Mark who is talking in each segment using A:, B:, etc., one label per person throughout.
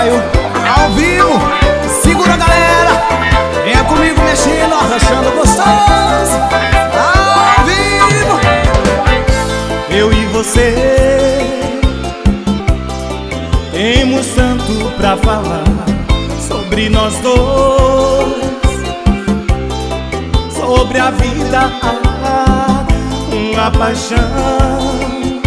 A: Sampaio, ao vivo. Segura, galera, venha comigo mexendo, arrochando gostoso. Ao vivo.
B: Eu e você temos tanto pra falar sobre nós dois, sobre a vida, uma paixão.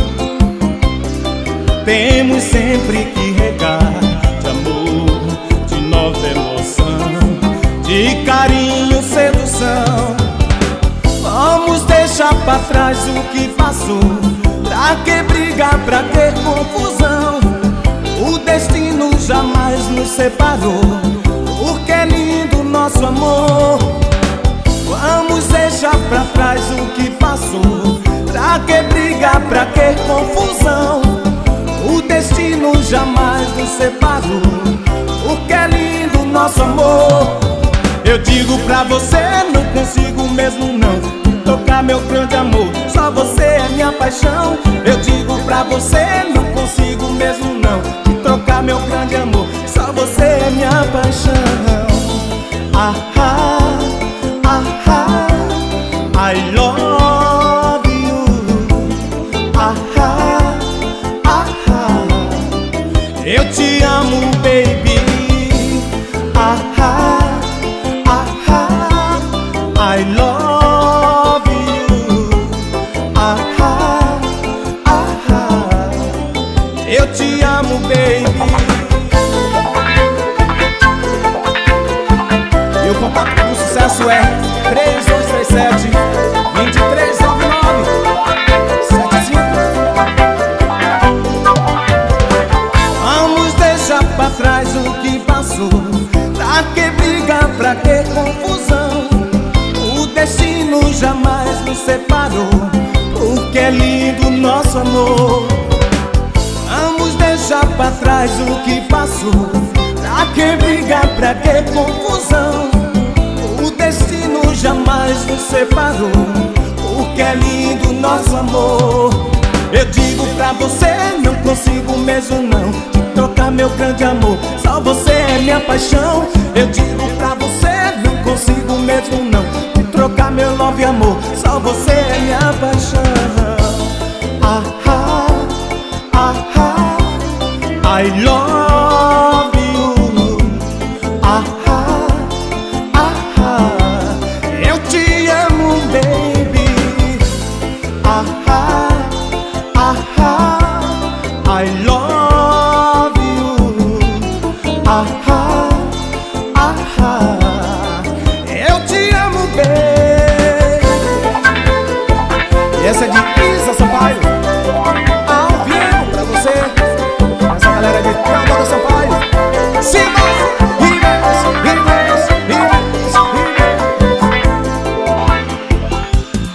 B: Temos sempre que regar de amor, de nova emoção, de carinho, sedução. Vamos deixar pra trás o que passou. Pra que brigar, pra que confusão? O destino jamais nos separou, porque é lindo nosso amor. Vamos deixar pra trás o que passou. Pra que brigar, pra que confusão? O destino jamais nos separou, porque é lindo nosso amor. Eu digo pra você, não consigo mesmo não tocar meu grande amor, só você é minha paixão. Eu digo pra você, não consigo mesmo não trocar meu grande amor, só você é minha paixão. Ah, ah, ah, ah, I love you. Ah, ah, ah, ah, eu te amo, baby. Ah, ah, ah, ah, I love you. Ah, ah, ah, ah, eu te amo, baby.
A: E o contato do sucesso é 3237-2399-75.
B: Vamos deixar pra trás o que passou. Pra que brigar, pra que confusão? O destino jamais nos separou, porque é lindo nosso amor. Vamos deixar pra trás o que passou. Pra que brigar, pra que confusão? O destino jamais nos separou, porque é lindo nosso amor. Eu digo pra você, não consigo mesmo não trocar meu grande amor, só você é minha paixão. Eu digo pra você, não consigo mesmo não trocar meu love e amor, só você é minha paixão. Ah, ah, ah, ah, I love you. Ah, ah, ah, ah, eu te amo, baby. Ah, ah, ah, ah, I love you. Ah, ah, ah, ah, eu te amo, baby.
A: E essa é de Isa Sampaio.